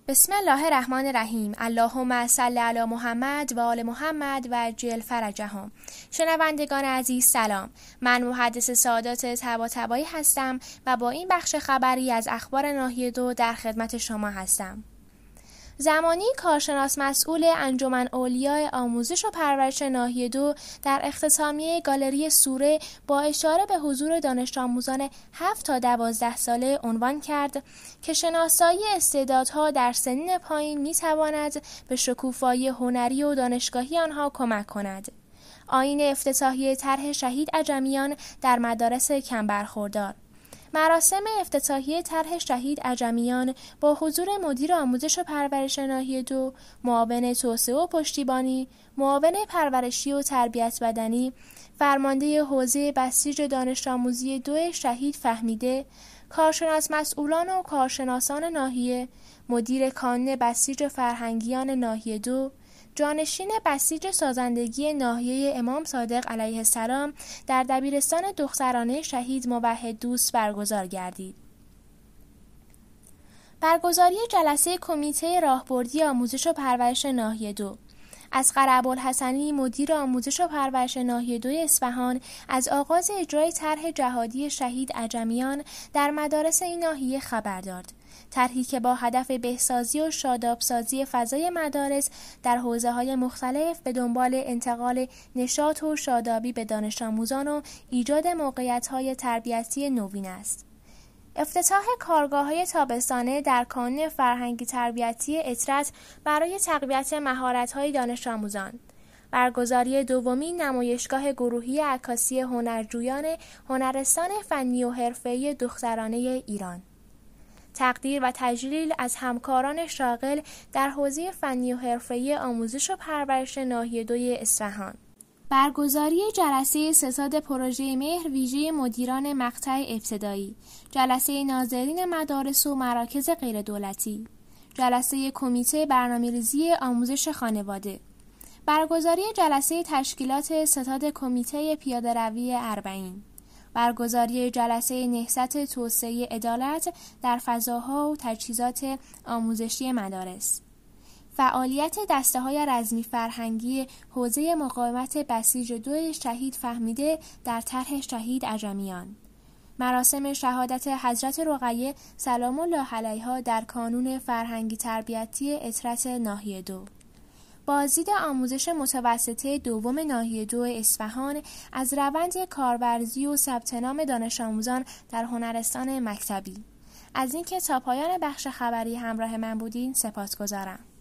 بسم الله الرحمن الرحیم. اللهم صل علی محمد و آل محمد و عجل فرجهم. شنوندگان عزیز سلام. من محدث سعادات طباطبایی هستم و با این بخش خبری از اخبار ناحیه 2 در خدمت شما هستم. زمانی کارشناس مسئول انجمن اولیاء آموزش و پرورش ناحیه 2 در اختتامیه گالری سوره با اشاره به حضور دانش آموزان 7 تا 12 ساله عنوان کرد که شناسایی استعدادها در سنین پایین می‌تواند به شکوفایی هنری و دانشگاهی آنها کمک کند. آیین افتتاحیه طرح شهید عجمیان در مدارس کم برخوردار. مراسم افتتاحیه طرح شهید عجمیان با حضور مدیر آموزش و پرورش ناحیه 2، معاون توسعه و پشتیبانی، معاون پرورشی و تربیت بدنی، فرمانده حوزه بسیج دانش آموزی 2 شهید فهمیده، کارشناس مسئولان و کارشناسان ناحیه، مدیر کانون بسیج فرهنگیان ناحیه 2، جانشین بسیج سازندگی ناحیه امام صادق علیه السلام در دبیرستان دخترانه شهید موحد دوست برگزار گردید. برگزاری جلسه کمیته راهبردی آموزش و پرورش ناحیه 2. اصغر ابوالحسنی مدیر آموزش و پرورش ناحیه 2 اصفهان از آغاز اجرای طرح جهادی شهید عجمیان در مدارس این ناحیه خبر داد. طرحی که با هدف بهسازی و شادابسازی فضای مدارس در حوزه‌های مختلف به دنبال انتقال نشاط و شادابی به دانش آموزان و ایجاد موقعیت‌های تربیتی نوین است. افتتاح کارگاه‌های تابستانه در کانون فرهنگی تربیتی اطرت برای تقویت مهارت‌های دانش آموزان. برگزاری دومین نمایشگاه گروهی عکاسی هنرجویان هنرستان فنی و حرفه‌ای دخترانه ایران. تقدیر و تجلیل از همکاران شاغل در حوزه فنی و حرفه‌ای آموزش و پرورش ناحیه 2 اصفهان. برگزاری جلسه ستاد پروژه مهر ویژه مدیران مقطع ابتدایی، جلسه ناظرین مدارس و مراکز غیردولتی، جلسه کمیته برنامه‌ریزی آموزش خانواده، برگزاری جلسه تشکیلات ستاد کمیته پیاده‌روی اربعین، برگزاری جلسه نهضت توسعه عدالت در فضاها و تجهیزات آموزشی مدارس، فعالیت دسته‌های رزمی فرهنگی حوزه مقاومت بسیج 2 شهید فهمیده در طرح شهید عجمیان، مراسم شهادت حضرت رقیه سلام الله علیها در کانون فرهنگی تربیتی اطرت ناحیه 2. بازدید آموزش متوسطه دوم ناحیه 2 اصفهان از روند کارورزی و ثبت نام دانش آموزان در هنرستان مکتبی. از اینکه تا پایان بخش خبری همراه من بودین سپاسگزارم.